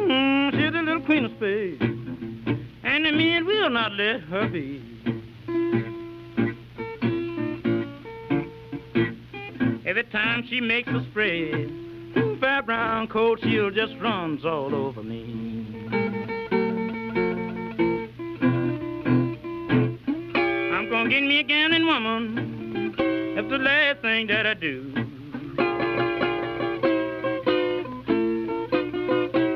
She's the little queen of spades, and the men will not let her be. Every time she makes a spread, fair brown coat, she'll just runs all over me. I'm gonna get me a gambling woman. That's the last thing that I do.